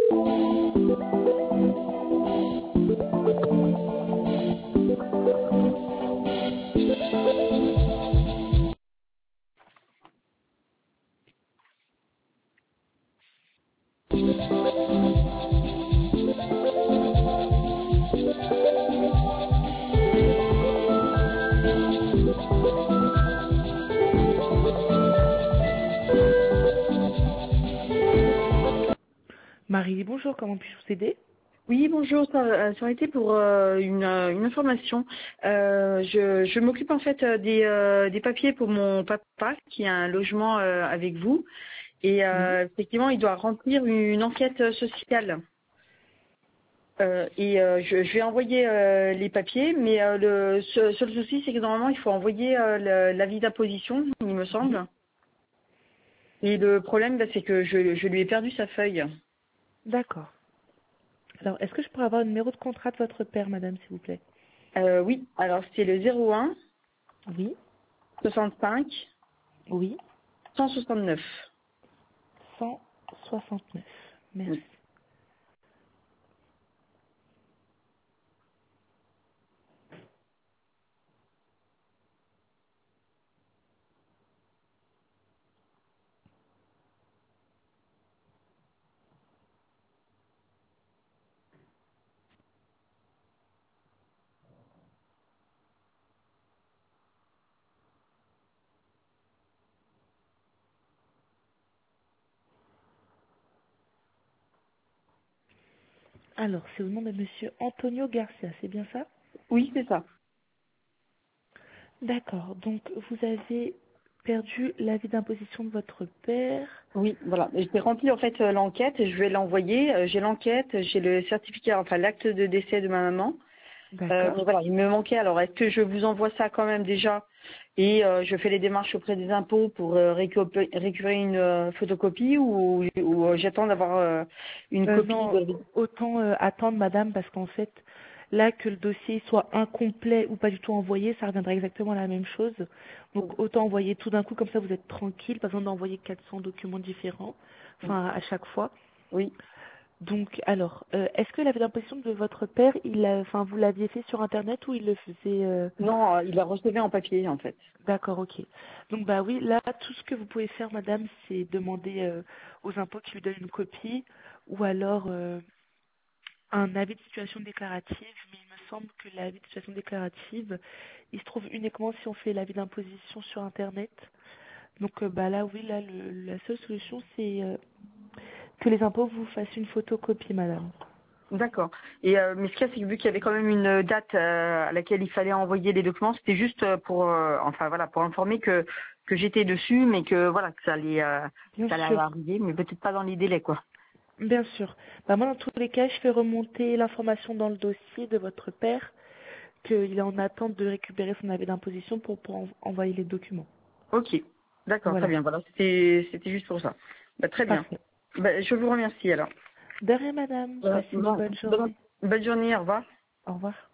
Marie, bonjour, comment puis-je vous aider? Oui, bonjour, ça aurait été pour une information. Je m'occupe en fait des papiers pour mon papa qui a un logement avec vous et Oui. effectivement il doit remplir une enquête sociale. Je vais envoyer les papiers, mais le seul souci c'est que normalement il faut envoyer l'avis d'imposition, il me Oui. semble. Et le problème c'est que je lui ai perdu sa feuille. D'accord. Alors, est-ce que je pourrais avoir le numéro de contrat de votre père, madame, s'il vous plaît? Oui, alors c'est le 01 Oui. 65 Oui. 169. 169. Merci. Oui. Alors, c'est au nom de monsieur Antonio Garcia, c'est bien ça? Oui, c'est ça. D'accord. Donc, vous avez perdu l'avis d'imposition de votre père. Oui, voilà. J'ai rempli en fait l'enquête et je vais l'envoyer. J'ai l'enquête, j'ai le certificat, enfin l'acte de décès de ma maman. D'accord. Mais voilà, il me manquait. Alors, est-ce que je vous envoie ça quand même déjà et je fais les démarches auprès des impôts pour récupérer une photocopie ou j'attends d'avoir une copie Non, de... autant attendre, madame, parce qu'en fait, là, que le dossier soit incomplet ou pas du tout envoyé, ça reviendra exactement à la même chose. Donc, autant envoyer tout d'un coup, comme ça, vous êtes tranquille, pas besoin d'envoyer 400 documents différents, enfin, à chaque fois. Oui. Donc, alors, est-ce que l'avis d'imposition de votre père, enfin, vous l'aviez fait sur Internet ou il le faisait Non, il a recevé en papier en fait. D'accord, ok. Donc, bah oui, là, tout ce que vous pouvez faire, madame, c'est demander aux impôts qui lui donnent une copie ou alors un avis de situation déclarative, mais il me semble que l'avis de situation déclarative, il se trouve uniquement si on fait l'avis d'imposition sur Internet. Donc bah là, oui, là, la seule solution, c'est que les impôts vous fassent une photocopie, madame. D'accord. Et mais ce qu'il y a, c'est que vu qu'il y avait quand même une date à laquelle il fallait envoyer les documents, c'était juste pour, enfin voilà, pour informer que j'étais dessus, mais que voilà, que Bien ça allait sûr, arriver, mais peut-être pas dans les délais, quoi. bien sûr. Bah moi, dans tous les cas, je fais remonter l'information dans le dossier de votre père qu'il est en attente de récupérer son avis d'imposition pour envoyer les documents. Ok. D'accord, très Voilà, bien. Voilà, c'était juste pour ça. Bah, très bien. parfait. Bah, je vous remercie alors. De rien, madame. Passez une bonne journée. Bonne journée. Au revoir. Au revoir.